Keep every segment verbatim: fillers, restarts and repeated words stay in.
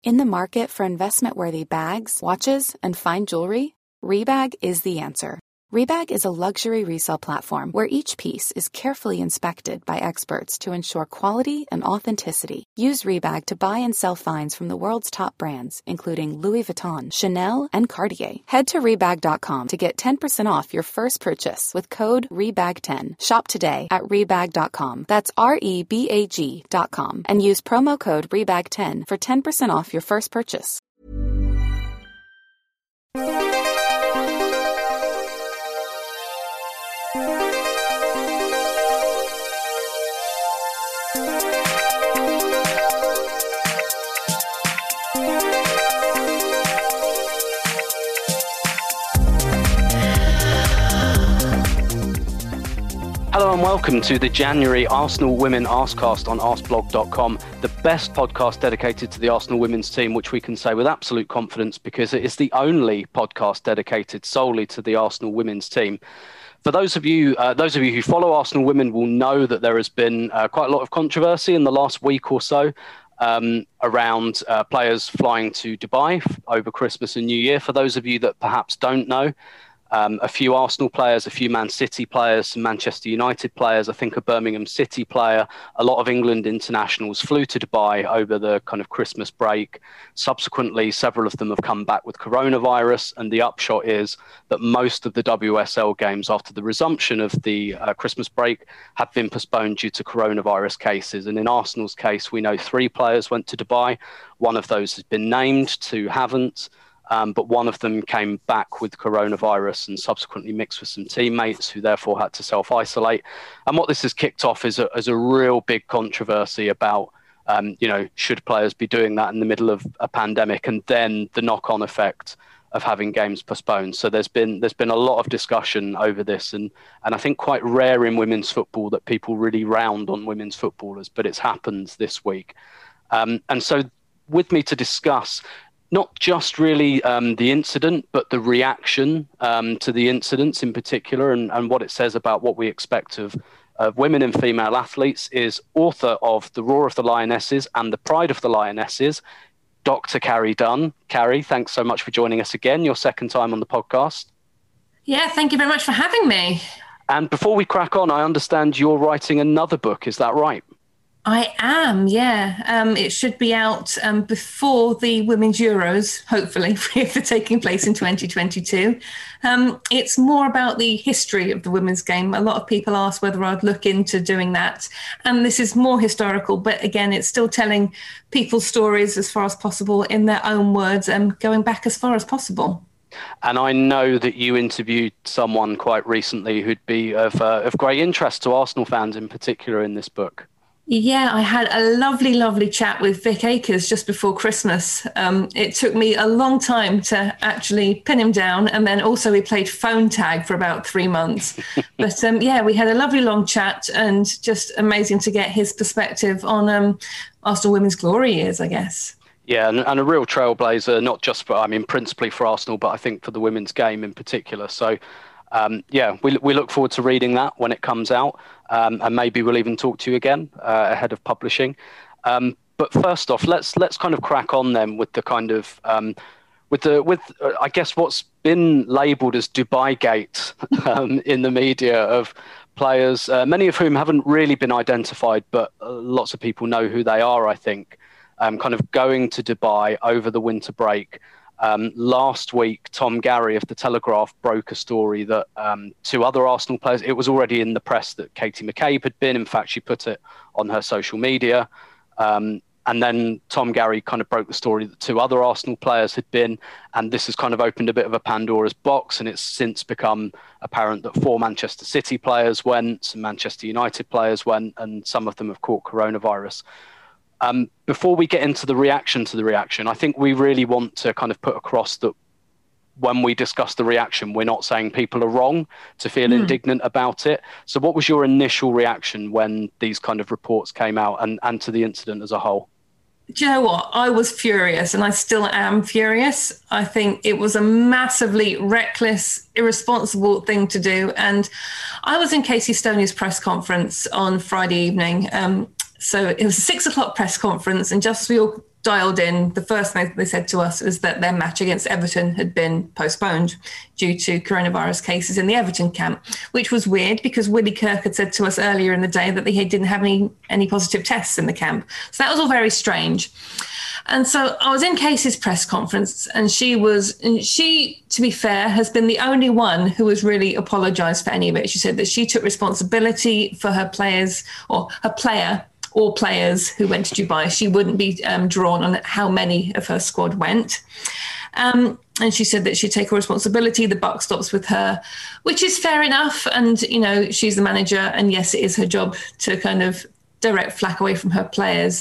In the market for investment-worthy bags, watches, and fine jewelry, Rebag is the answer. Rebag is a luxury resale platform where each piece is carefully inspected by experts to ensure quality and authenticity. Use Rebag to buy and sell finds from the world's top brands, including Louis Vuitton, Chanel, and Cartier. Head to Rebag dot com to get ten percent off your first purchase with code Rebag ten. Shop today at Rebag dot com. That's R E B A G dot com. And use promo code Rebag ten for ten percent off your first purchase. Hello and welcome to the January Arsenal Women Arsecast on arsblog dot com, the best podcast dedicated to the Arsenal women's team, which we can say with absolute confidence because it is the only podcast dedicated solely to the Arsenal women's team. For those of you, uh, those of you who follow Arsenal women will know that there has been uh, quite a lot of controversy in the last week or so um, around uh, players flying to Dubai over Christmas and New Year. For those of you that perhaps don't know, Um, a few Arsenal players, a few Man City players, some Manchester United players, I think a Birmingham City player, a lot of England internationals flew to Dubai over the kind of Christmas break. Subsequently, several of them have come back with coronavirus, and the upshot is that most of the W S L games after the resumption of the uh, Christmas break have been postponed due to coronavirus cases. And in Arsenal's case, we know three players went to Dubai. One of those has been named, two haven't. Um, but one of them came back with coronavirus and subsequently mixed with some teammates who therefore had to self-isolate. And what this has kicked off is a, is a real big controversy about, um, you know, should players be doing that in the middle of a pandemic, and then the knock-on effect of having games postponed. So there's been there's been a lot of discussion over this, and and I think quite rare in women's football that people really round on women's footballers, but it's happened this week. Um, and so with me to discuss not just really um, the incident, but the reaction um, to the incidents in particular, and, and what it says about what we expect of, of women and female athletes, is author of The Roar of the Lionesses and The Pride of the Lionesses, Doctor Carrie Dunn. Carrie, thanks so much for joining us again, your second time on the podcast. Yeah, thank you very much for having me. And before we crack on, I understand you're writing another book, is that right? I am, yeah. Um, it should be out um, before the Women's Euros, hopefully, if they're taking place in twenty twenty-two. Um, it's more about the history of the women's game. A lot of people ask whether I'd look into doing that. And this is more historical, but again, it's still telling people's stories as far as possible in their own words and going back as far as possible. And I know that you interviewed someone quite recently who'd be of, uh, of great interest to Arsenal fans in particular in this book. Yeah, I had a lovely, lovely chat with Vic Akers just before Christmas. Um, it took me a long time to actually pin him down. And then also we played phone tag for about three months. But um, yeah, we had a lovely long chat and just amazing to get his perspective on um, Arsenal women's glory years, I guess. Yeah, and, and a real trailblazer, not just for, I mean, principally for Arsenal, but I think for the women's game in particular. So Um, yeah, we we look forward to reading that when it comes out, um, and maybe we'll even talk to you again uh, ahead of publishing. Um, but first off, let's let's kind of crack on then with the kind of um, with the with uh, I guess what's been labelled as Dubai Gate um, in the media of players, uh, many of whom haven't really been identified, but uh, lots of people know who they are. I think um, kind of going to Dubai over the winter break. Um, last week, Tom Garry of The Telegraph broke a story that um, two other Arsenal players, it was already in the press that Katie McCabe had been. In fact, she put it on her social media. Um, and then Tom Garry kind of broke the story that two other Arsenal players had been. And this has kind of opened a bit of a Pandora's box. And it's since become apparent that four Manchester City players went, some Manchester United players went, and some of them have caught coronavirus. Um, before we get into the reaction to the reaction, I think we really want to kind of put across that when we discuss the reaction, we're not saying people are wrong to feel mm. indignant about it. So what was your initial reaction when these kind of reports came out and, and to the incident as a whole? Do you know what? I was furious, and I still am furious. I think it was a massively reckless, irresponsible thing to do. And I was in Casey Stoney's press conference on Friday evening. Um, so it was a six o'clock press conference, and just as we all dialed in, the first thing they said to us was that their match against Everton had been postponed due to coronavirus cases in the Everton camp, which was weird because Willie Kirk had said to us earlier in the day that he didn't have any, any positive tests in the camp. So that was all very strange. And so I was in Casey's press conference, and she was, and she, to be fair, has been the only one who has really apologised for any of it. She said that she took responsibility for her players, or her player, or players who went to Dubai. She wouldn't be um, drawn on how many of her squad went. Um, and she said that she'd take her responsibility. The buck stops with her, which is fair enough. And, you know, she's the manager, and yes, it is her job to kind of direct flack away from her players.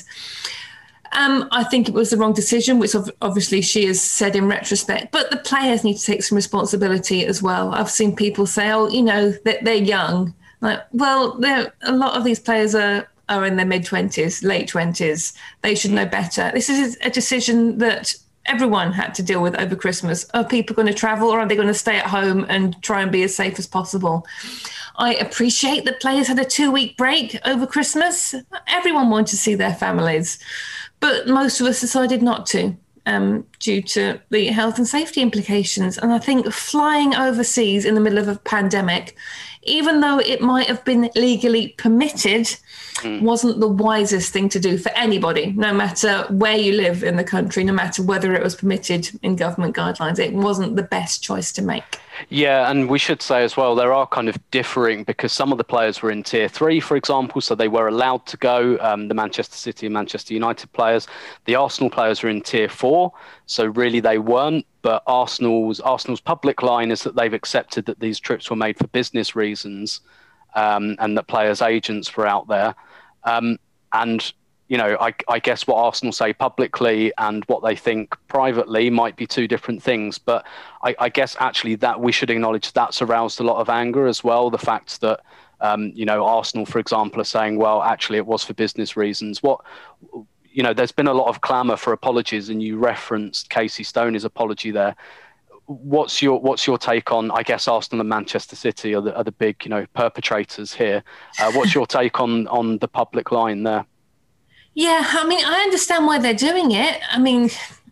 Um, I think it was the wrong decision, which obviously she has said in retrospect, but the players need to take some responsibility as well. I've seen people say, oh, you know, that they're young. Like, well, a lot of these players are, are in their mid-twenties, late twenties. They should know better. This is a decision that everyone had to deal with over Christmas. Are people going to travel, or are they going to stay at home and try and be as safe as possible? I appreciate that players had a two-week break over Christmas. Everyone wanted to see their families, but most of us decided not to um, due to the health and safety implications. And I think flying overseas in the middle of a pandemic, even though it might have been legally permitted, mm. wasn't the wisest thing to do for anybody, no matter where you live in the country, no matter whether it was permitted in government guidelines. It wasn't the best choice to make. Yeah, and we should say as well, there are kind of differing, because some of the players were in tier three, for example, so they were allowed to go, um, the Manchester City and Manchester United players. The Arsenal players were in tier four, so really they weren't. But Arsenal's Arsenal's public line is that they've accepted that these trips were made for business reasons, um, and that players' agents were out there. Um, and you know, I, I guess what Arsenal say publicly and what they think privately might be two different things. But I, I guess actually that we should acknowledge that's aroused a lot of anger as well. The fact that, um, you know, Arsenal, for example, are saying, well, actually it was for business reasons. What, you know, there's been a lot of clamour for apologies, and you referenced Casey Stoney's apology there. What's your what's your take on, I guess, Arsenal and Manchester City are the, are the big, you know, perpetrators here. Uh, what's your take on on the public line there? Yeah, I mean, I understand why they're doing it. I mean,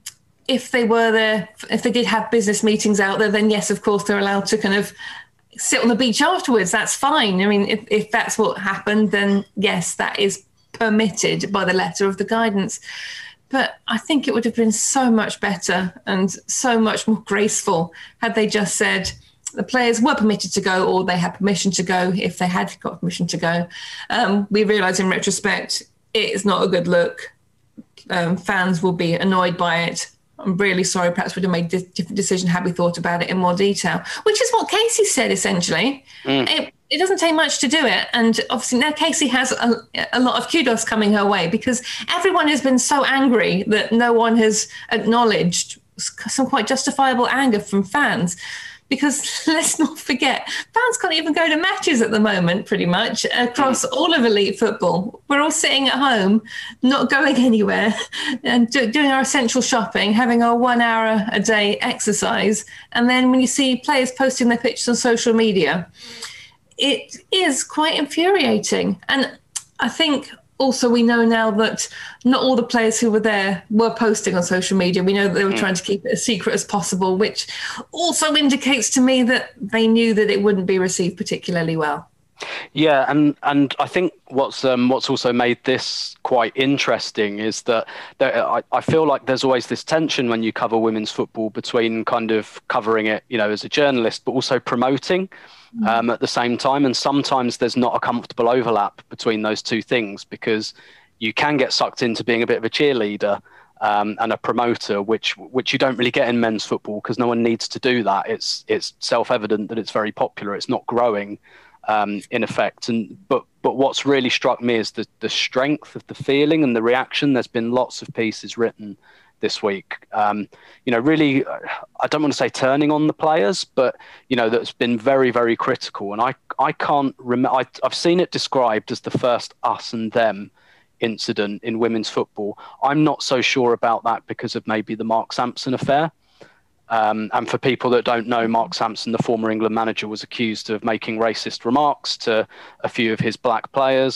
if they were there, if they did have business meetings out there, then yes, of course, they're allowed to kind of sit on the beach afterwards. That's fine. I mean, if, if that's what happened, then yes, that is permitted by the letter of the guidance. But I think it would have been so much better and so much more graceful had they just said the players were permitted to go, or they had permission to go if they had got permission to go. Um, we realise in retrospect, it's not a good look. Um, fans will be annoyed by it. I'm really sorry. Perhaps we'd have made a different decision had we thought about it in more detail, which is what Casey said, essentially. Mm. It, it doesn't take much to do it. And obviously now Casey has a, a lot of kudos coming her way, because everyone has been so angry that no one has acknowledged some quite justifiable anger from fans. Because let's not forget, fans can't even go to matches at the moment, pretty much, across all of elite football. We're all sitting at home, not going anywhere, and do, doing our essential shopping, having our one hour a day exercise. And then when you see players posting their pictures on social media, it is quite infuriating. And I think also we know now that not all the players who were there were posting on social media. We know that they were mm. trying to keep it as secret as possible, which also indicates to me that they knew that it wouldn't be received particularly well. Yeah, and and I think what's um, what's also made this quite interesting is that there, I, I feel like there's always this tension when you cover women's football between kind of covering it, you know, as a journalist, but also promoting mm. um, at the same time. And sometimes there's not a comfortable overlap between those two things, because you can get sucked into being a bit of a cheerleader um, and a promoter, which which you don't really get in men's football, because no one needs to do that. It's it's self-evident that it's very popular. It's not growing. Um, in effect, and but but what's really struck me is the the strength of the feeling and the reaction. There's been lots of pieces written this week, um, you know, really, I don't want to say turning on the players, but you know, that's been very very critical. And I I can't remember. I've seen it described as the first us and them incident in women's football. I'm not so sure about that because of maybe the Mark Sampson affair. Um, and for people that don't know, Mark Sampson, the former England manager, was accused of making racist remarks to a few of his black players.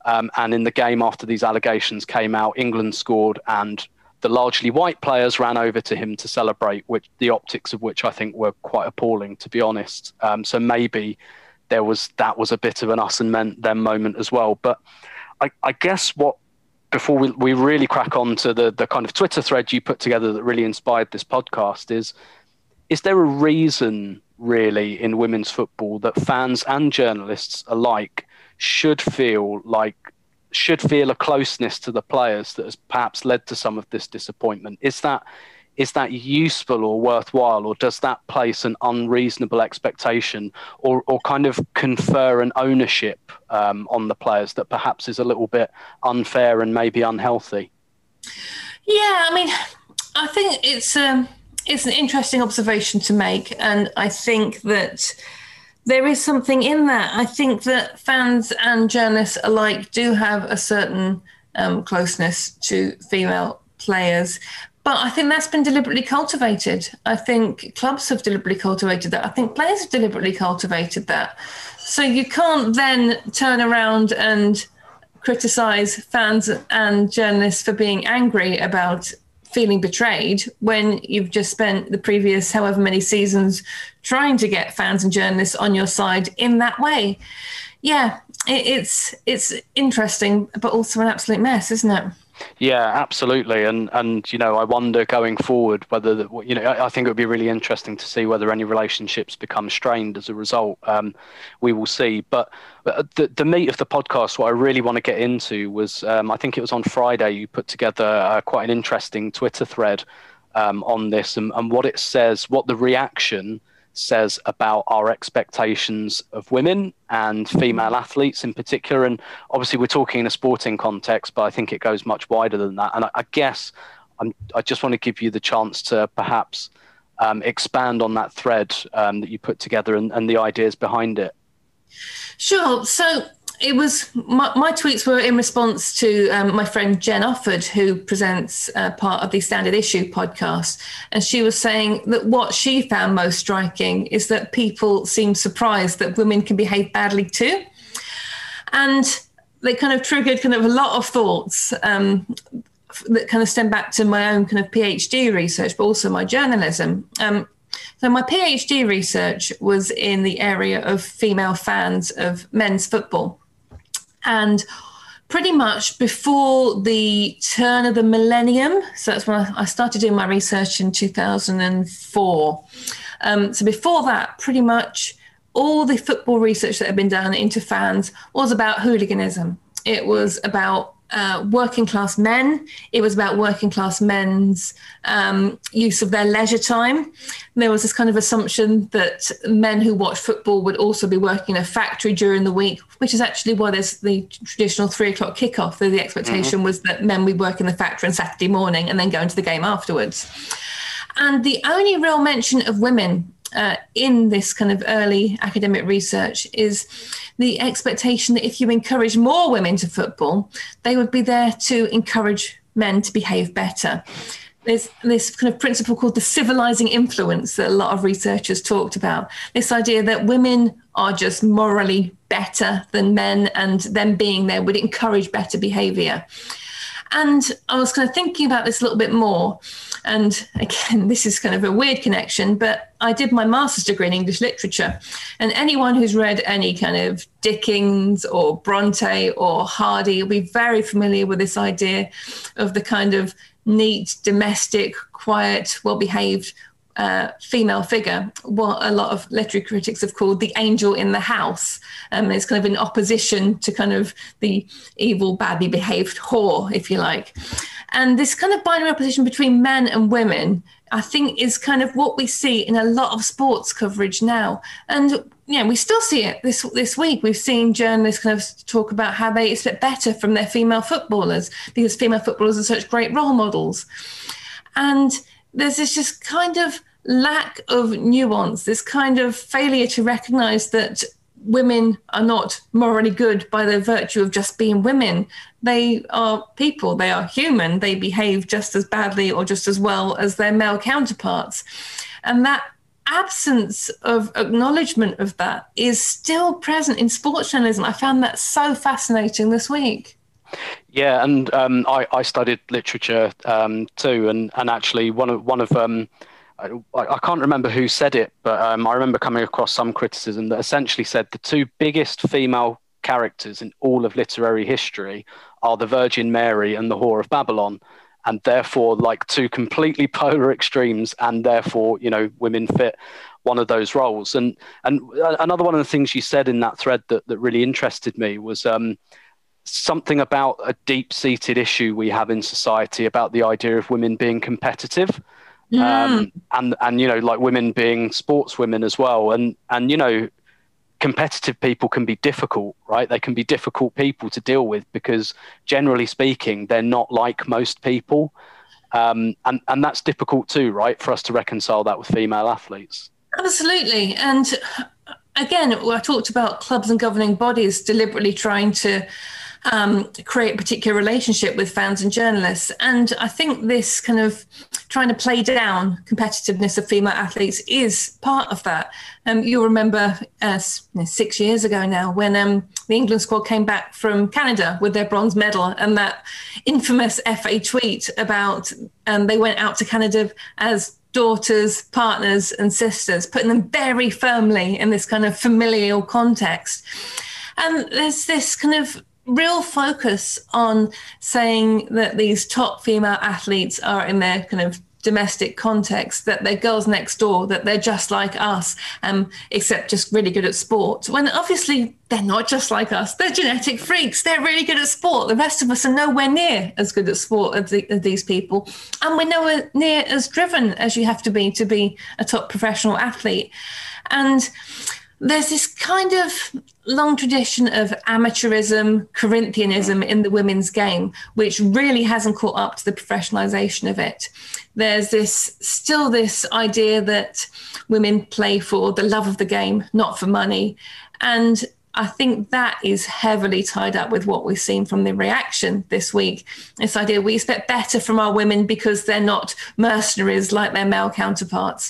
Um, and in the game after these allegations came out, England scored and the largely white players ran over to him to celebrate, which the optics of which I think were quite appalling, to be honest. Um, so maybe there was that was a bit of an us and men, them moment as well. But I, I guess what, before we, we really crack on to the, the kind of Twitter thread you put together that really inspired this podcast is, is there a reason really in women's football that fans and journalists alike should feel like should feel a closeness to the players that has perhaps led to some of this disappointment? Is that is that useful or worthwhile, or does that place an unreasonable expectation or, or kind of confer an ownership um, on the players that perhaps is a little bit unfair and maybe unhealthy? Yeah, I mean, I think it's um, it's an interesting observation to make, and I think that there is something in that. I think that fans and journalists alike do have a certain um, closeness to female players, but I think that's been deliberately cultivated. I think clubs have deliberately cultivated that. I think players have deliberately cultivated that. So you can't then turn around and criticise fans and journalists for being angry about feeling betrayed when you've just spent the previous however many seasons trying to get fans and journalists on your side in that way. Yeah, it, it's it's interesting, but also an absolute mess, isn't it? Yeah, absolutely. And, and you know, I wonder going forward whether, the, you know, I think it would be really interesting to see whether any relationships become strained as a result. Um, we will see. But the, the meat of the podcast, what I really want to get into was, um, I think it was on Friday, you put together uh, quite an interesting Twitter thread um, on this and, and what it says, what the reaction says about our expectations of women and female athletes in particular. And obviously we're talking in a sporting context, but I think it goes much wider than that. And I, I guess I'm, I just want to give you the chance to perhaps um, expand on that thread um, that you put together and, and the ideas behind it. Sure. So it was my, my tweets were in response to um, my friend Jen Offord, who presents uh, part of the Standard Issue podcast. And she was saying that what she found most striking is that people seem surprised that women can behave badly too. And they kind of triggered kind of a lot of thoughts um, that kind of stem back to my own kind of PhD research, but also my journalism. Um, So my PhD research was in the area of female fans of men's football. And pretty much before the turn of the millennium, so that's when I started doing my research in two thousand four. Um, so before that, pretty much all the football research that had been done into fans was about hooliganism. It was about Uh, working class men. It was about working class men's um, use of their leisure time. There was this kind of assumption that men who watch football would also be working in a factory during the week, which is actually why there's the traditional three o'clock kickoff. The expectation mm-hmm. was that men would work in the factory on Saturday morning and then go into the game afterwards. And the only real mention of women uh, in this kind of early academic research is the expectation that if you encourage more women to football, they would be there to encourage men to behave better. There's this kind of principle called the civilizing influence that a lot of researchers talked about. This idea that women are just morally better than men, and them being there would encourage better behavior. And I was kind of thinking about this a little bit more. And again, this is kind of a weird connection, but I did my master's degree in English literature. And anyone who's read any kind of Dickens or Bronte or Hardy will be very familiar with this idea of the kind of neat, domestic, quiet, well-behaved uh, female figure, what a lot of literary critics have called the angel in the house. Um, it's kind of in opposition to kind of the evil, badly behaved whore, if you like. And this kind of binary opposition between men and women, I think, is kind of what we see in a lot of sports coverage now. And yeah, we still see it this this week. We've seen journalists kind of talk about how they expect better from their female footballers because female footballers are such great role models. And there's this just kind of lack of nuance, this kind of failure to recognize that women are not morally good by the virtue of just being women. They are people, they are human, they behave just as badly or just as well as their male counterparts. And that absence of acknowledgement of that is still present in sports journalism. I found that so fascinating this week. Yeah, and um, I, I studied literature um, too, and, and actually one of one of um, I, I can't remember who said it, but um, I remember coming across some criticism that essentially said the two biggest female characters in all of literary history are the Virgin Mary and the Whore of Babylon, and therefore like two completely polar extremes, and therefore, you know, women fit one of those roles. And and another one of the things you said in that thread that, that really interested me was um, something about a deep-seated issue we have in society about the idea of women being competitive. Mm. Um, and, and, you know, like women being sports women as well. And, and, you know, competitive people can be difficult, right? They can be difficult people to deal with because generally speaking, they're not like most people. Um, and, and that's difficult too, right? For us to reconcile that with female athletes. Absolutely. And again, I talked about clubs and governing bodies deliberately trying to Um, create a particular relationship with fans and journalists. And I think this kind of trying to play down competitiveness of female athletes is part of that. Um, you'll remember uh, six years ago now when um, the England squad came back from Canada with their bronze medal, and that infamous F A tweet about um, they went out to Canada as daughters, partners and sisters, putting them very firmly in this kind of familial context. And there's this kind of real focus on saying that these top female athletes are in their kind of domestic context, that they're girls next door, that they're just like us, um, except just really good at sport. When obviously they're not just like us. They're genetic freaks. They're really good at sport. The rest of us are nowhere near as good at sport as, the, as these people. And we're nowhere near as driven as you have to be to be a top professional athlete. And there's this kind of long tradition of amateurism, Corinthianism in the women's game, which really hasn't caught up to the professionalization of it. There's this still this idea that women play for the love of the game, not for money. And I think that is heavily tied up with what we've seen from the reaction this week. This idea we expect better from our women because they're not mercenaries like their male counterparts.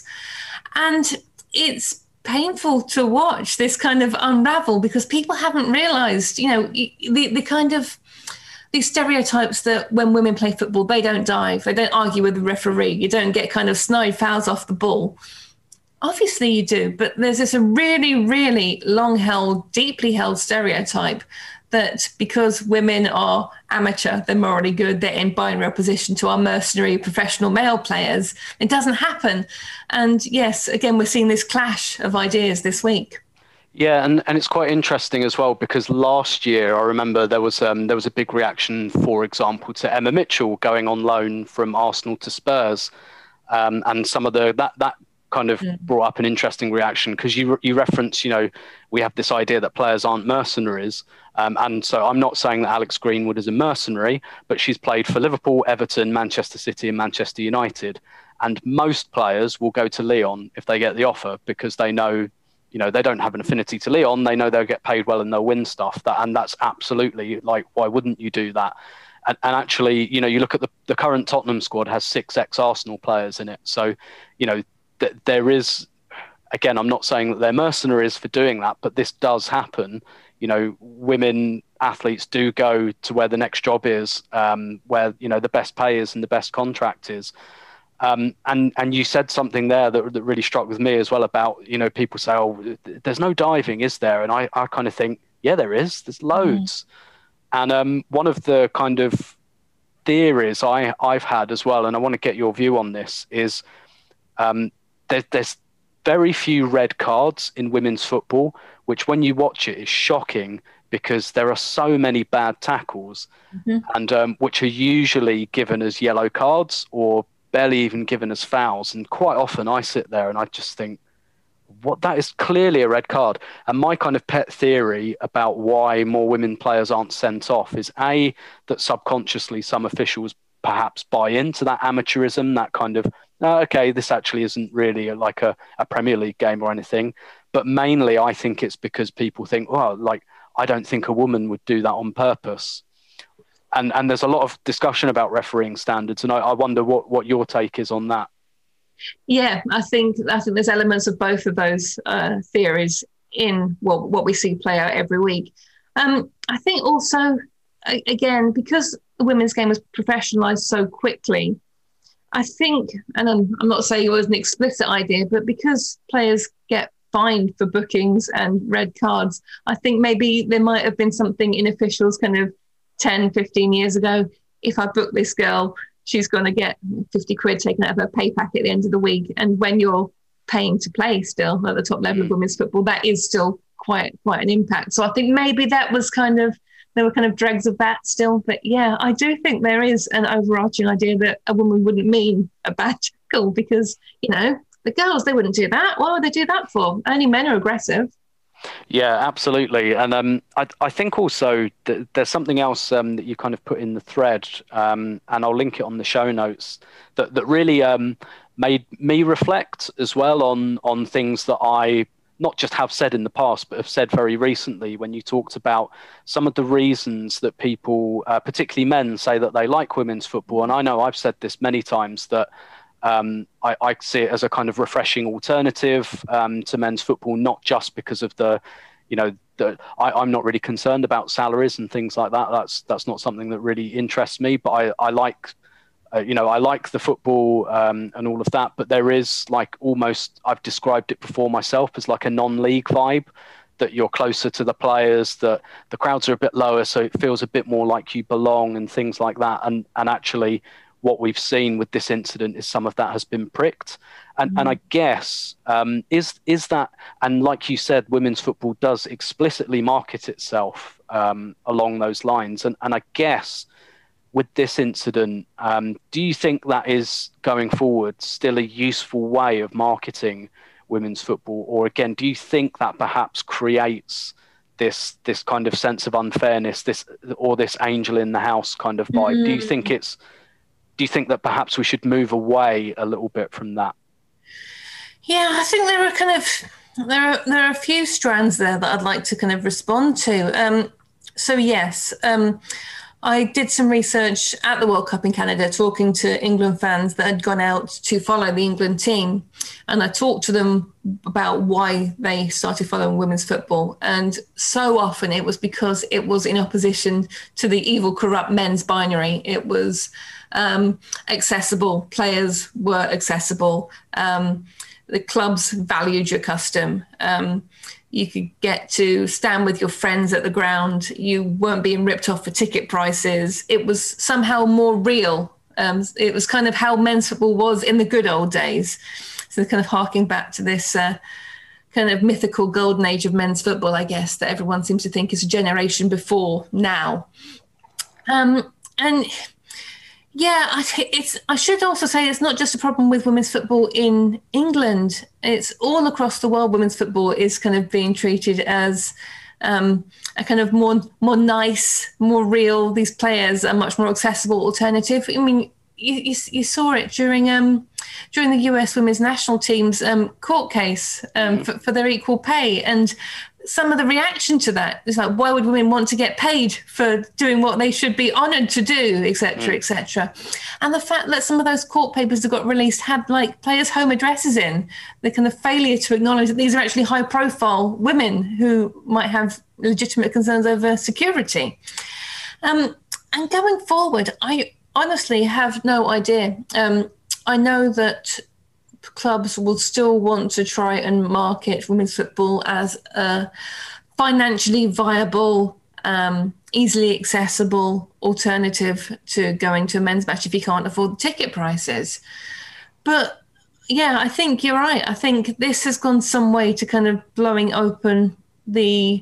And it's painful to watch this kind of unravel because people haven't realized, you know, the, the kind of these stereotypes that when women play football, they don't dive, they don't argue with the referee, you don't get kind of snide fouls off the ball. Obviously you do, but there's this a really, really long-held, deeply held stereotype that because women are amateur, they're morally good, they're in binary opposition to our mercenary professional male players. It doesn't happen. And yes, again, we're seeing this clash of ideas this week. Yeah, and, and it's quite interesting as well because last year I remember there was um, there was a big reaction, for example, to Emma Mitchell going on loan from Arsenal to Spurs, um, and some of the that that kind of mm. brought up an interesting reaction because you you reference, you know, we have this idea that players aren't mercenaries, um, and so I'm not saying that Alex Greenwood is a mercenary, but she's played for Liverpool, Everton, Manchester City, and Manchester United, and most players will go to Lyon if they get the offer because they know. You know, they don't have an affinity to Lyon. They know they'll get paid well and they'll win stuff. That, and that's absolutely like, why wouldn't you do that? And, and actually, you know, you look at the, the current Tottenham squad has six ex-Arsenal players in it. So, you know, th- there is, again, I'm not saying that they're mercenaries for doing that, but this does happen. You know, women athletes do go to where the next job is, um, where, you know, the best pay is and the best contract is. Um, and, and you said something there that, that really struck with me as well about, you know, people say, oh, there's no diving, is there? And I, I kind of think, yeah, there is. There's loads. Mm. And um, one of the kind of theories I, I've had as well, and I want to get your view on this, is um, there, there's very few red cards in women's football, which when you watch it is shocking because there are so many bad tackles, mm-hmm. and um, which are usually given as yellow cards or barely even given as fouls. And quite often I sit there and I just think, what, that is clearly a red card. And my kind of pet theory about why more women players aren't sent off is A, that subconsciously some officials perhaps buy into that amateurism, that kind of, oh, okay, this actually isn't really a, like a, a Premier League game or anything. But mainly I think it's because people think, well, like, I don't think a woman would do that on purpose. And and there's a lot of discussion about refereeing standards, and I, I wonder what, what your take is on that. Yeah, I think I think there's elements of both of those uh, theories in well, what we see play out every week. Um, I think also, again, because the women's game was professionalised so quickly, I think, and I'm, I'm not saying it was an explicit idea, but because players get fined for bookings and red cards, I think maybe there might have been something in officials kind of ten, fifteen years ago. If I book this girl, she's going to get fifty quid taken out of her pay packet at the end of the week. And when you're paying to play still at the top level of women's football, that is still quite quite an impact. So I think maybe that was kind of, there were kind of dregs of that still. But yeah, I do think there is an overarching idea that a woman wouldn't mean a bad tackle because, you know, the girls, they wouldn't do that. What would they do that for? Only men are aggressive. Yeah, absolutely. And um, I, I think also that there's something else um, that you kind of put in the thread, um, and I'll link it on the show notes, that, that really um, made me reflect as well on, on things that I not just have said in the past, but have said very recently when you talked about some of the reasons that people, uh, particularly men, say that they like women's football. And I know I've said this many times that Um, I, I see it as a kind of refreshing alternative um, to men's football, not just because of the, you know, the, I, I'm not really concerned about salaries and things like that. That's that's not something that really interests me. But I, I like, uh, you know, I like the football um, and all of that. But there is like almost, I've described it before myself as like a non-league vibe, that you're closer to the players, that the crowds are a bit lower, so it feels a bit more like you belong and things like that. And and actually, what we've seen with this incident is some of that has been pricked. And mm-hmm. and I guess, um, is is that, and like you said, women's football does explicitly market itself um, along those lines. And, and I guess with this incident, um, do you think that is going forward still a useful way of marketing women's football? Or again, do you think that perhaps creates this this kind of sense of unfairness, this or this angel in the house kind of vibe? Mm-hmm. Do you think it's Do you think that perhaps we should move away a little bit from that? Yeah, I think there are kind of there are there are a few strands there that I'd like to kind of respond to. Um, so yes, um, I did some research at the World Cup in Canada, talking to England fans that had gone out to follow the England team, and I talked to them about why they started following women's football. And so often it was because it was in opposition to the evil, corrupt men's binary. It was Um, accessible. Players were accessible. Um, the clubs valued your custom. Um, you could get to stand with your friends at the ground. You weren't being ripped off for ticket prices. It was somehow more real. Um, it was kind of how men's football was in the good old days. So kind of harking back to this uh, kind of mythical golden age of men's football, I guess, that everyone seems to think is a generation before now. Um, and Yeah, it's. I should also say it's not just a problem with women's football in England. It's all across the world. Women's football is kind of being treated as um, a kind of more more nice, more real. These players are much more accessible alternative. I mean, you you, you saw it during um during the U S women's national team's um, court case um, for, for their equal pay. And some of the reaction to that is like, why would women want to get paid for doing what they should be honoured to do, et cetera, mm. et cetera. And the fact that some of those court papers that got released had like players' home addresses in, the kind of failure to acknowledge that these are actually high-profile women who might have legitimate concerns over security. Um, and going forward, I honestly have no idea. Um, I know that clubs will still want to try and market women's football as a financially viable, um, easily accessible alternative to going to a men's match if you can't afford the ticket prices. But yeah, I think you're right. I think this has gone some way to kind of blowing open the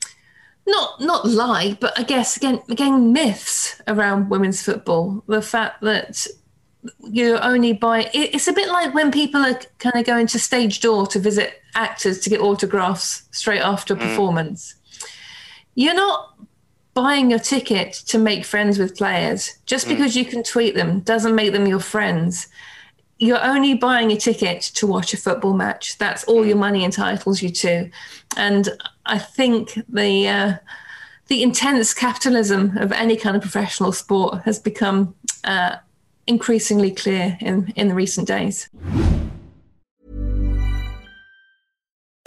not not lie, but I guess again again myths around women's football. The fact that you only buy, it's a bit like when people are kind of going to stage door to visit actors to get autographs straight after a performance. You're not buying your ticket to make friends with players. Just because you can tweet them doesn't make them your friends. You're only buying a ticket to watch a football match. That's all your money entitles you to. And I think the uh, the intense capitalism of any kind of professional sport has become uh, increasingly clear in, in the recent days.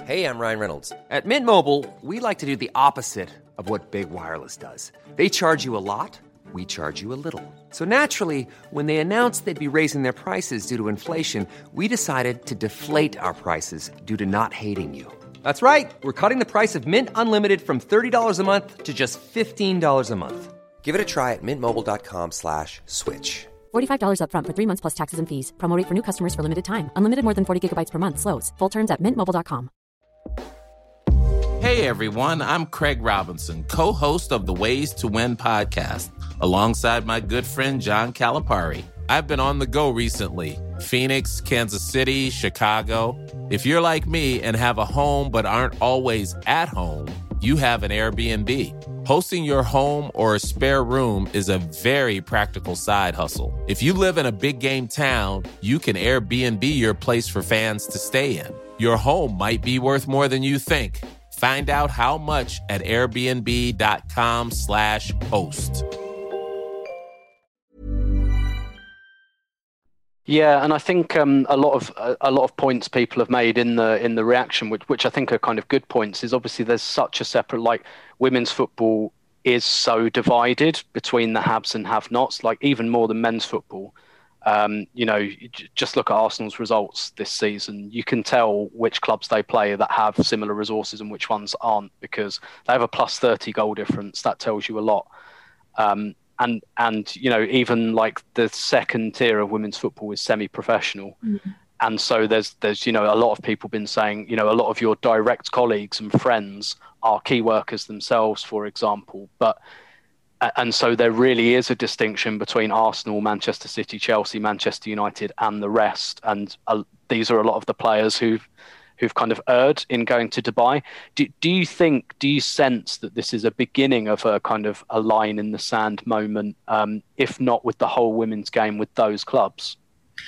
Hey, I'm Ryan Reynolds. At Mint Mobile, we like to do the opposite of what Big Wireless does. They charge you a lot, we charge you a little. So naturally, when they announced they'd be raising their prices due to inflation, we decided to deflate our prices due to not hating you. That's right. We're cutting the price of Mint Unlimited from thirty dollars a month to just fifteen dollars a month. Give it a try at mintmobile.com slash switch. forty-five dollars up front for three months plus taxes and fees. Promo rate for new customers for limited time. Unlimited more than forty gigabytes per month. Slows full terms at mint mobile dot com. Hey everyone, I'm Craig Robinson, co-host of the Ways to Win podcast, alongside my good friend John Calipari. I've been on the go recently. Phoenix, Kansas City, Chicago. If you're like me and have a home but aren't always at home, you have an Airbnb. Hosting your home or a spare room is a very practical side hustle. If you live in a big game town, you can Airbnb your place for fans to stay in. Your home might be worth more than you think. Find out how much at airbnb.com slash host. Yeah, and I think um, a lot of a, a lot of points people have made in the in the reaction, which which I think are kind of good points, is obviously there's such a separate, like, women's football is so divided between the haves and have-nots, like even more than men's football. Um, you know, you just look at Arsenal's results this season. You can tell which clubs they play that have similar resources and which ones aren't, because they have a plus thirty goal difference. That tells you a lot. Um, and, and you know, even like the second tier of women's football is semi-professional. Mm-hmm. And so there's, there's, you know, a lot of people been saying, you know, a lot of your direct colleagues and friends are key workers themselves, for example. But And so there really is a distinction between Arsenal, Manchester City, Chelsea, Manchester United, and the rest. And uh, these are a lot of the players who've who've kind of erred in going to Dubai. Do, do you think, do you sense that this is a beginning of a kind of a line in the sand moment, um, if not with the whole women's game, with those clubs?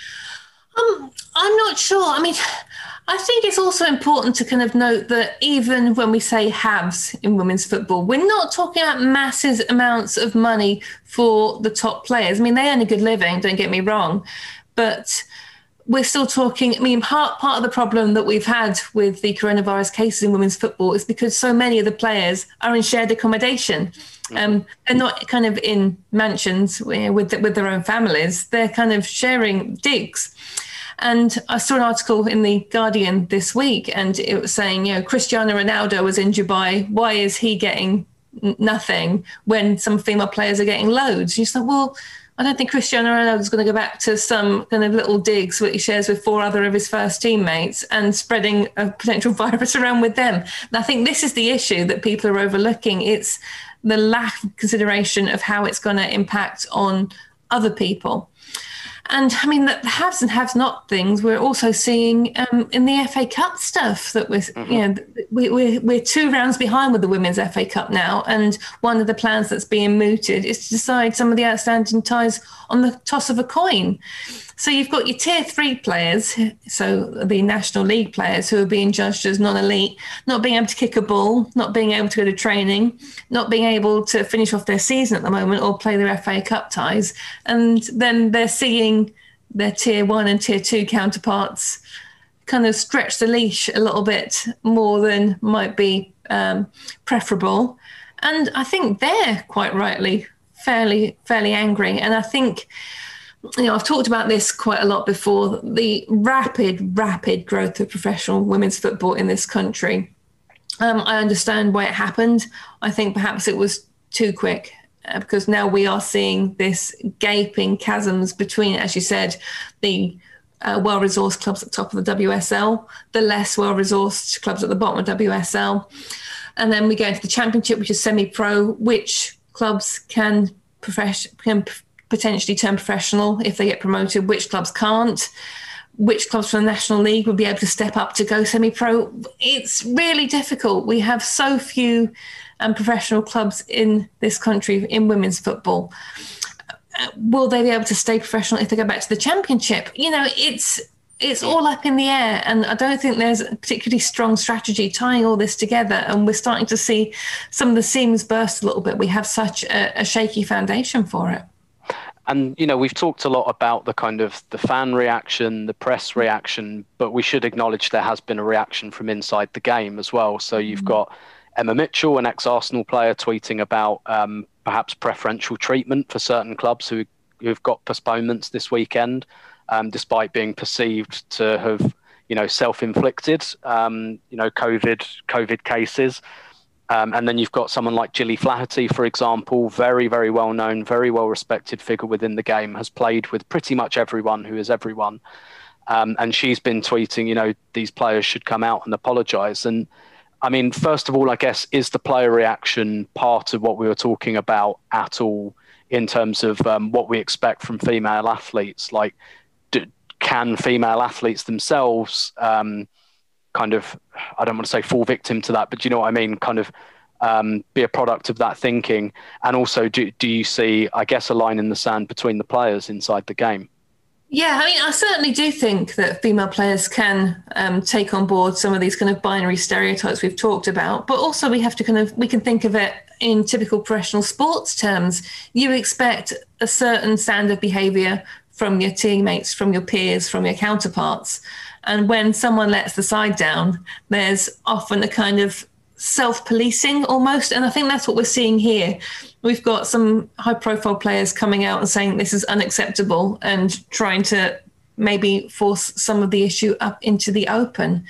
Um, I'm not sure. I mean, I think it's also important to kind of note that even when we say haves in women's football, we're not talking about massive amounts of money for the top players. I mean, they earn a good living, don't get me wrong, but we're still talking, I mean, part, part of the problem that we've had with the coronavirus cases in women's football is because so many of the players are in shared accommodation. Um, they're not kind of in mansions with, with their own families. They're kind of sharing digs. And I saw an article in The Guardian this week, and it was saying, you know, Cristiano Ronaldo was in Dubai. Why is he getting n- nothing when some female players are getting loads? You just thought, well, I don't think Cristiano Ronaldo is going to go back to some kind of little digs that he shares with four other of his first teammates and spreading a potential virus around with them. And I think this is the issue that people are overlooking. It's the lack of consideration of how it's going to impact on other people. And I mean, the haves and have not things we're also seeing um, in the F A Cup stuff that we're, mm-hmm. you know, we, we're, we're two rounds behind with the Women's F A Cup now. And one of the plans that's being mooted is to decide some of the outstanding ties on the toss of a coin. So you've got your tier three players, so the National League players who are being judged as non-elite, not being able to kick a ball, not being able to go to training, not being able to finish off their season at the moment or play their F A Cup ties. And then they're seeing their tier one and tier two counterparts kind of stretch the leash a little bit more than might be um, preferable. And I think they're quite rightly fairly, fairly angry. And I think, you know, I've talked about this quite a lot before, the rapid, rapid growth of professional women's football in this country. Um, I understand why it happened. I think perhaps it was too quick uh, because now we are seeing this gaping chasms between, as you said, the uh, well-resourced clubs at the top of the W S L, the less well-resourced clubs at the bottom of W S L. And then we go into the championship, which is semi-pro, which clubs can, profess- can potentially turn professional if they get promoted, which clubs can't, which clubs from the National League would be able to step up to go semi-pro. It's really difficult. We have so few um, professional clubs in this country in women's football. Uh, will they be able to stay professional if they go back to the championship? You know, it's it's all up in the air, and I don't think there's a particularly strong strategy tying all this together, and we're starting to see some of the seams burst a little bit. We have such a, a shaky foundation for it. And, you know, we've talked a lot about the kind of the fan reaction, the press reaction, but we should acknowledge there has been a reaction from inside the game as well. So you've mm-hmm. got Emma Mitchell, an ex-Arsenal player, tweeting about um, perhaps preferential treatment for certain clubs who, who've got postponements this weekend, um, despite being perceived to have, you know, self-inflicted, um, you know, COVID, COVID cases. Um, and then you've got someone like Gilly Flaherty, for example, very, very well-known, very well-respected figure within the game, has played with pretty much everyone who is everyone. Um, and she's been tweeting, you know, these players should come out and apologise. And, I mean, first of all, I guess, is the player reaction part of what we were talking about at all in terms of um, what we expect from female athletes? Like, do, can female athletes themselves... Um, kind of, I don't want to say fall victim to that, but do you know what I mean? Kind of um, be a product of that thinking. And also, do, do you see, I guess, a line in the sand between the players inside the game? Yeah, I mean, I certainly do think that female players can um, take on board some of these kind of binary stereotypes we've talked about, but also we have to kind of, we can think of it in typical professional sports terms. You expect a certain standard of behaviour from your teammates, from your peers, from your counterparts. And when someone lets the side down, there's often a kind of self-policing almost. And I think that's what we're seeing here. We've got some high-profile players coming out and saying this is unacceptable and trying to maybe force some of the issue up into the open.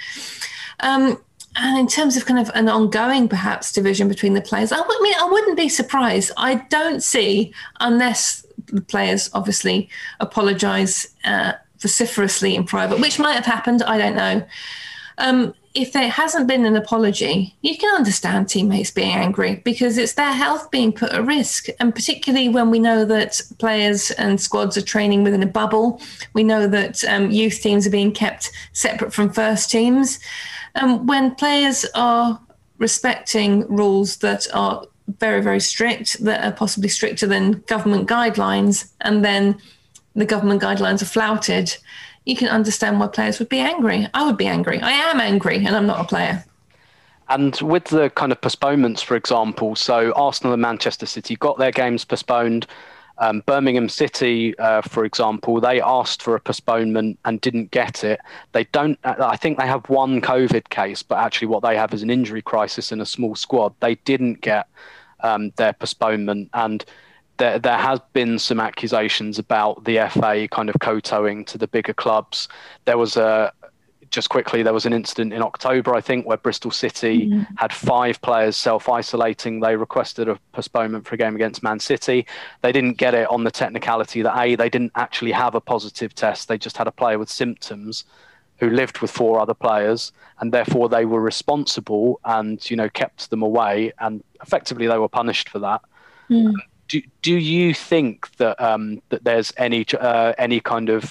Um, and in terms of kind of an ongoing, perhaps, division between the players, I, I mean, I wouldn't be surprised. I don't see, unless the players obviously apologise uh, vociferously in private, which might have happened, I don't know. Um, if there hasn't been an apology, you can understand teammates being angry because it's their health being put at risk. And particularly when we know that players and squads are training within a bubble, we know that um, youth teams are being kept separate from first teams. Um, when players are respecting rules that are very, very strict, that are possibly stricter than government guidelines, and then the government guidelines are flouted, you can understand why players would be angry. I would be angry. I am angry, and I'm not a player. And with the kind of postponements, for example, so Arsenal and Manchester City got their games postponed. Um, Birmingham City, uh, for example, they asked for a postponement and didn't get it. They don't. I think they have one COVID case, but actually what they have is an injury crisis in a small squad. They didn't get um, their postponement, and There, there has been some accusations about the F A kind of kowtowing to the bigger clubs. There was a, just quickly, there was an incident in October, I think, where Bristol City mm-hmm. had five players self-isolating. They requested a postponement for a game against Man City. They didn't get it on the technicality that, A, they didn't actually have a positive test. They just had a player with symptoms who lived with four other players, and therefore they were responsible and, you know, kept them away, and effectively they were punished for that. Mm. Do do you think that um, that there's any uh, any kind of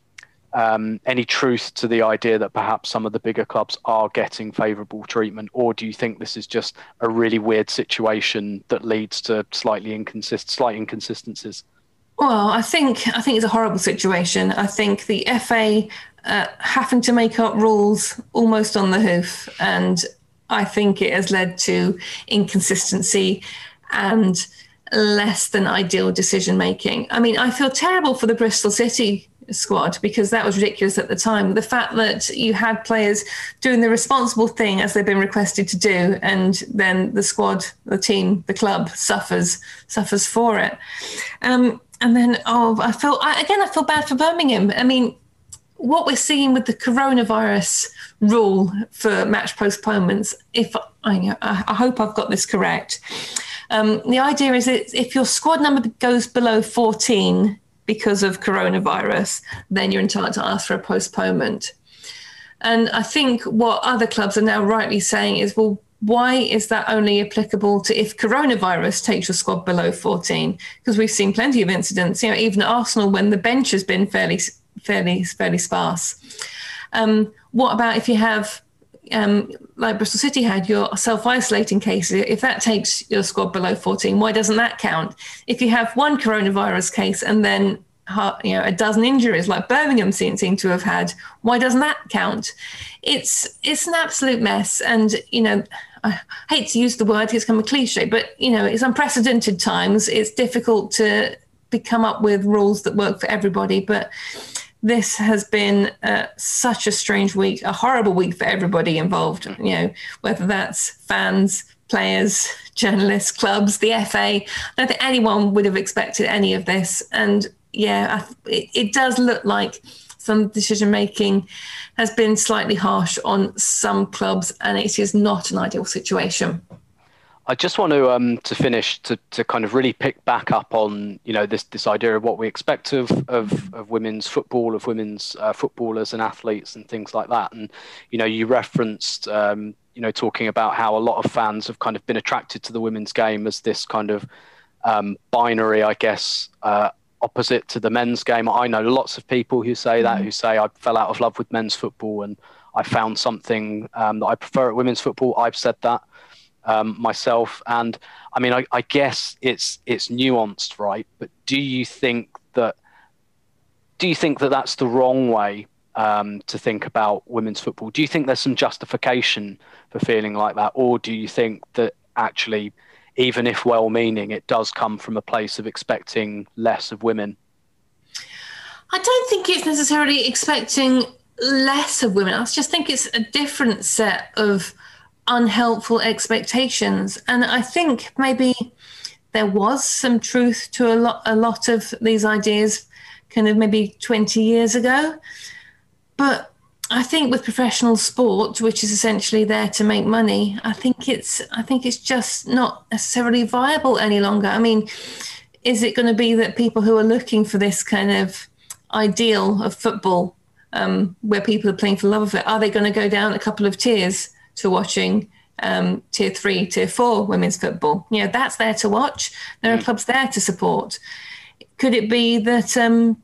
um, any truth to the idea that perhaps some of the bigger clubs are getting favourable treatment, or do you think this is just a really weird situation that leads to slightly inconsist slight inconsistencies? Well, I think I think it's a horrible situation. I think the F A uh, having to make up rules almost on the hoof, and I think it has led to inconsistency and less than ideal decision making. I mean, I feel terrible for the Bristol City squad because that was ridiculous at the time. The fact that you had players doing the responsible thing as they've been requested to do, and then the squad, the team, the club suffers suffers for it. Um, and then, oh, I feel I, again, I feel bad for Birmingham. I mean, what we're seeing with the coronavirus rule for match postponements, if I, I hope I've got this correct. Um, the idea is that if your squad number goes below fourteen because of coronavirus, then you're entitled to ask for a postponement. And I think what other clubs are now rightly saying is, well, why is that only applicable to if coronavirus takes your squad below fourteen? Because we've seen plenty of incidents, you know, even at Arsenal when the bench has been fairly, fairly, fairly sparse. Um, what about if you have, um, like Bristol City had, your self-isolating cases? If that takes your squad below fourteen, why doesn't that count? If you have one coronavirus case and then, you know, a dozen injuries like Birmingham seem, seem to have had, why doesn't that count? It's it's an absolute mess. And, you know, I hate to use the word, it's kind of a cliche, but, you know, it's unprecedented times. It's difficult to be come up with rules that work for everybody, but this has been uh, such a strange week, a horrible week for everybody involved, you know, whether that's fans, players, journalists, clubs, the F A. I don't think anyone would have expected any of this. And yeah, it, it does look like some decision making has been slightly harsh on some clubs, and it is not an ideal situation. I just want to um, to finish to, to kind of really pick back up on, you know, this this idea of what we expect of of, of women's football, of women's uh, footballers and athletes and things like that. And, you know, you referenced, um, you know, talking about how a lot of fans have kind of been attracted to the women's game as this kind of um, binary, I guess, uh, opposite to the men's game. I know lots of people who say that, who say I fell out of love with men's football and I found something um, that I prefer at women's football. I've said that. Um, myself, and I mean, I, I guess it's it's nuanced, right? But do you think that do you think that that's the wrong way um, to think about women's football? Do you think there's some justification for feeling like that, or do you think that actually, even if well-meaning, it does come from a place of expecting less of women? I don't think it's necessarily expecting less of women. I just think it's a different set of unhelpful expectations. And I think maybe there was some truth to a lot a lot of these ideas kind of maybe twenty years ago. But I think with professional sport, which is essentially there to make money, I think it's I think it's just not necessarily viable any longer. I mean, is it going to be that people who are looking for this kind of ideal of football, um, where people are playing for love of it, are they going to go down a couple of tiers to watching um, tier three, tier four women's football? You know, that's there to watch. There are clubs there to support. Could it be that um,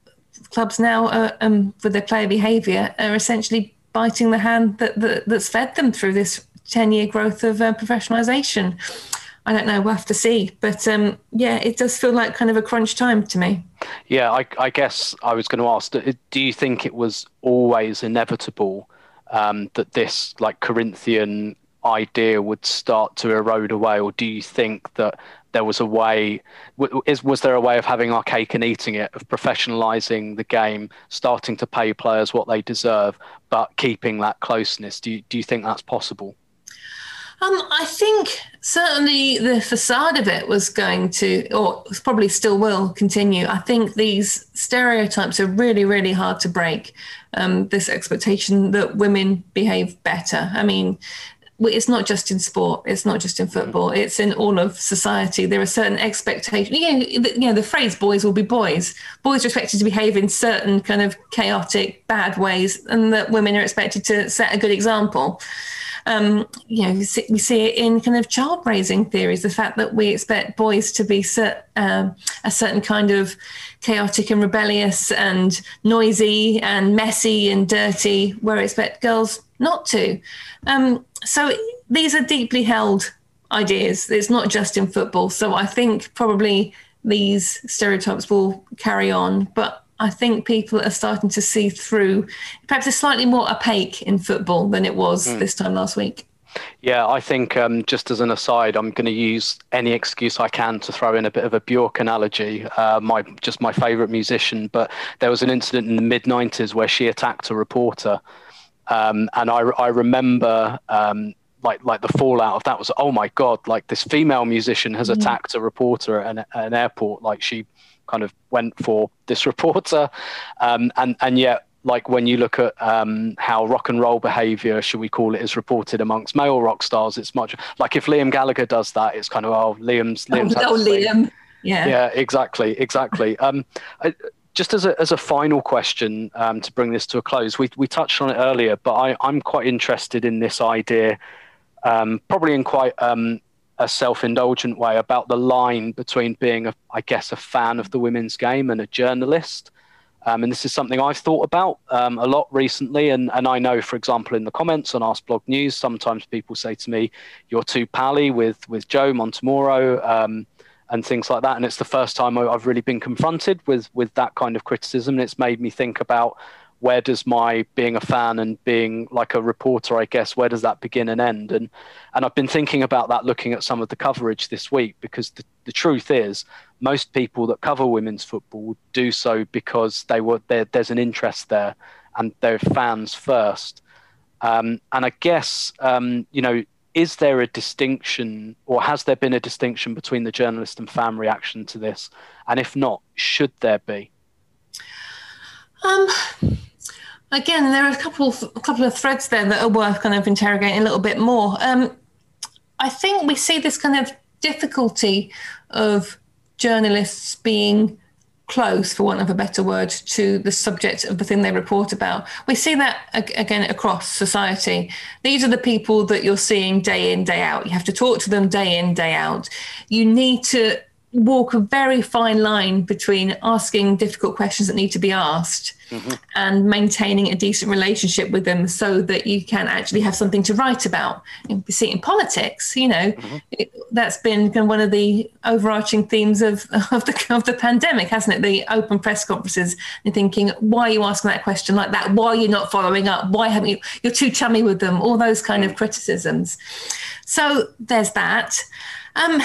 clubs now, are, um, with their player behaviour, are essentially biting the hand that, that that's fed them through this ten-year growth of uh, professionalisation? I don't know. We'll have to see. But um, yeah, it does feel like kind of a crunch time to me. Yeah, I, I guess I was going to ask, do you think it was always inevitable Um, that this like Corinthian idea would start to erode away, or do you think that there was a way? W- is was there a way of having our cake and eating it, of professionalising the game, starting to pay players what they deserve, but keeping that closeness? Do you, do you think that's possible? Um, I think certainly the facade of it was going to, or probably still will continue. I think these stereotypes are really, really hard to break. Um, this expectation that women behave better. I mean, it's not just in sport. It's not just in football. It's in all of society. There are certain expectations. You know, you know, the phrase "boys will be boys." Boys are expected to behave in certain kind of chaotic, bad ways, and that women are expected to set a good example. Um, you know, we see it in kind of child raising theories, the fact that we expect boys to be cert, um, a certain kind of chaotic and rebellious and noisy and messy and dirty, where we expect girls not to. Um, so these are deeply held ideas. It's not just in football. So I think probably these stereotypes will carry on, but I think people are starting to see through. Perhaps it's slightly more opaque in football than it was mm. this time last week. Yeah, I think um, just as an aside, I'm going to use any excuse I can to throw in a bit of a Björk analogy, uh, my just my favourite musician. But there was an incident in the mid nineties where she attacked a reporter. Um, and I, I remember um, like like the fallout of that was, oh, my God, like this female musician has mm. attacked a reporter at an, at an airport. Like she kind of went for this reporter. Um, and, and yet, like when you look at um, how rock and roll behavior, should we call it, is reported amongst male rock stars, it's much like if Liam Gallagher does that, it's kind of, oh, Liam's, Liam's oh, oh Liam. Yeah, yeah, exactly, exactly. um, I, just as a as a final question, um, to bring this to a close, we we touched on it earlier, but I, I'm quite interested in this idea, um, probably in quite um, a self-indulgent way, about the line between being, a, I guess, a fan of the women's game and a journalist. Um, and this is something I've thought about um, a lot recently. And, and I know, for example, in the comments on Ask Blog News, sometimes people say to me, you're too pally with, with Joe Montemoro um, and things like that. And it's the first time I've really been confronted with, with that kind of criticism. And it's made me think about, where does my being a fan and being like a reporter, I guess, where does that begin and end? And and I've been thinking about that, looking at some of the coverage this week, because the, the truth is, most people that cover women's football do so because they were there. There's an interest there, and they're fans first. Um, and I guess um, you know, is there a distinction, or has there been a distinction between the journalist and fan reaction to this? And if not, should there be? Um. Again, there are a couple of, a couple of threads there that are worth kind of interrogating a little bit more. Um, I think we see this kind of difficulty of journalists being close, for want of a better word, to the subject of the thing they report about. We see that, again, across society. These are the people that you're seeing day in, day out. You have to talk to them day in, day out. You need to walk a very fine line between asking difficult questions that need to be asked mm-hmm. and maintaining a decent relationship with them so that you can actually have something to write about. You see it in politics, you know, mm-hmm. it, that's been kind of one of the overarching themes of, of, the, of the pandemic, hasn't it? The open press conferences and thinking, why are you asking that question like that? Why are you not following up? Why haven't you, you're too chummy with them? All those kind of criticisms. So there's that. Um,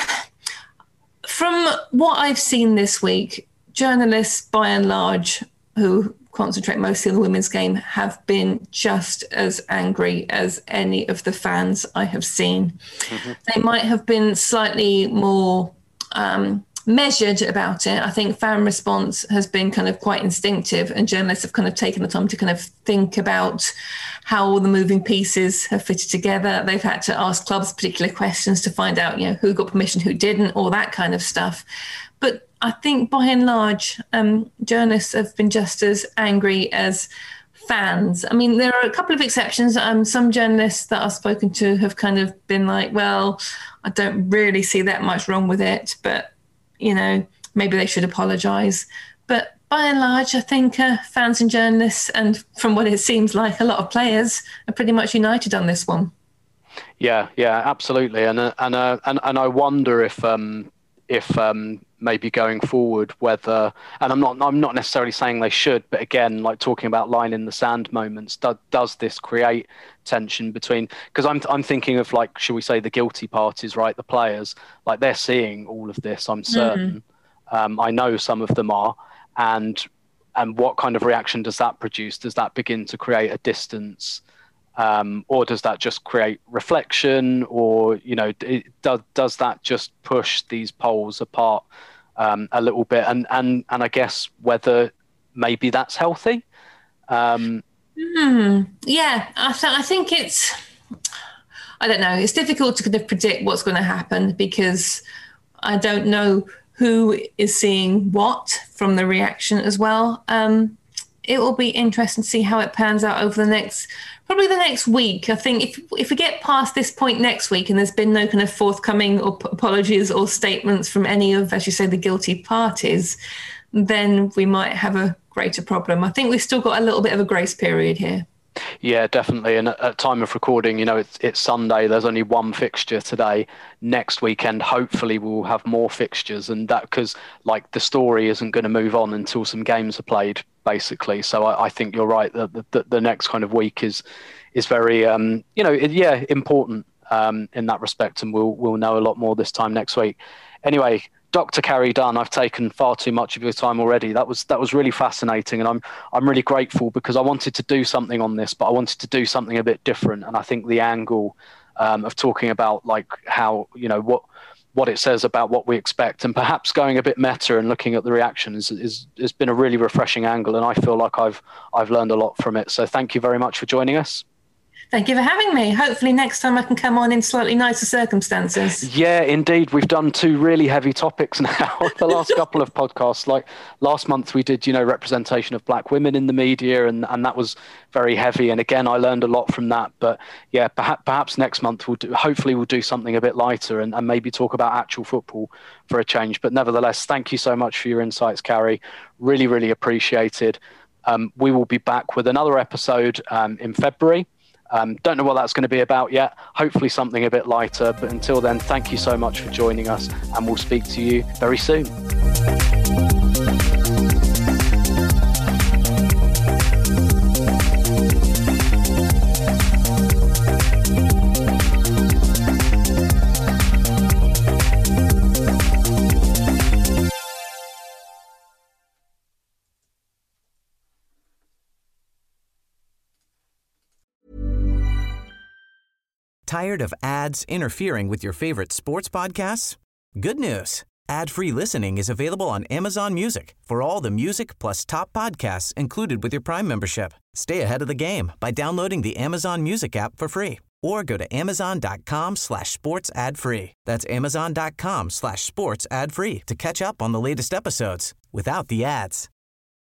From what I've seen this week, journalists, by and large, who concentrate mostly on the women's game, have been just as angry as any of the fans I have seen. Mm-hmm. They might have been slightly more um, measured about it. I think fan response has been kind of quite instinctive, and journalists have kind of taken the time to kind of think about how all the moving pieces have fitted together. They've had to ask clubs particular questions to find out, you know, who got permission, who didn't, all that kind of stuff. But I think by and large, um, journalists have been just as angry as fans. I mean, there are a couple of exceptions. Um, some journalists that I've spoken to have kind of been like, well, I don't really see that much wrong with it, but, you know, maybe they should apologise. But by and large, I think uh, fans and journalists, and from what it seems like, a lot of players are pretty much united on this one. Yeah, yeah, absolutely, and uh, and uh, and and I wonder if um, if um, maybe going forward, whether, and I'm not I'm not necessarily saying they should, but again, like talking about line in the sand moments, do, does this create tension between? Because I'm I'm thinking of, like, should we say, the guilty parties, right? The players, like, they're seeing all of this. I'm certain. Mm. Um, I know some of them are. And and what kind of reaction does that produce? Does that begin to create a distance, um, or does that just create reflection? Or, you know, it, does does that just push these poles apart um, a little bit? And and and I guess whether maybe that's healthy. Um, mm, yeah, I, th- I think it's. I don't know. It's difficult to kind of predict what's going to happen because I don't know who is seeing what from the reaction as well. Um, it will be interesting to see how it pans out over the next, probably the next week. I think if if we get past this point next week and there's been no kind of forthcoming or p- apologies or statements from any of, as you say, the guilty parties, then we might have a greater problem. I think we've still got a little bit of a grace period here. Yeah, definitely. And at, at time of recording, you know, it's it's Sunday. There's only one fixture today. Next weekend, hopefully, we'll have more fixtures, and that because like the story isn't going to move on until some games are played, basically. So I, I think you're right. The, the the next kind of week is is very, um, you know, it, yeah, important um, in that respect, and we'll we'll know a lot more this time next week. Anyway, Doctor Carrie Dunn, I've taken far too much of your time already. That was that was really fascinating, and I'm I'm really grateful because I wanted to do something on this, but I wanted to do something a bit different. And I think the angle um, of talking about like how, you know, what what it says about what we expect, and perhaps going a bit meta and looking at the reactions is has been a really refreshing angle, and I feel like I've I've learned a lot from it. So thank you very much for joining us. Thank you for having me. Hopefully next time I can come on in slightly nicer circumstances. Yeah, indeed. We've done two really heavy topics now. The last couple of podcasts, like last month we did, you know, representation of black women in the media, and, and that was very heavy. And again, I learned a lot from that. But yeah, perhaps, perhaps next month we'll do, hopefully we'll do something a bit lighter and, and maybe talk about actual football for a change. But nevertheless, thank you so much for your insights, Carrie. Really, really appreciated. Um, we will be back with another episode um, in February. Um, don't know what that's going to be about yet. Hopefully something a bit lighter. But until then, thank you so much for joining us, and we'll speak to you very soon. Tired of ads interfering with your favorite sports podcasts? Good news. Ad-free listening is available on Amazon Music for all the music plus top podcasts included with your Prime membership. Stay ahead of the game by downloading the Amazon Music app for free or go to amazon.com slash sports ad free. That's amazon.com slash sports ad free to catch up on the latest episodes without the ads.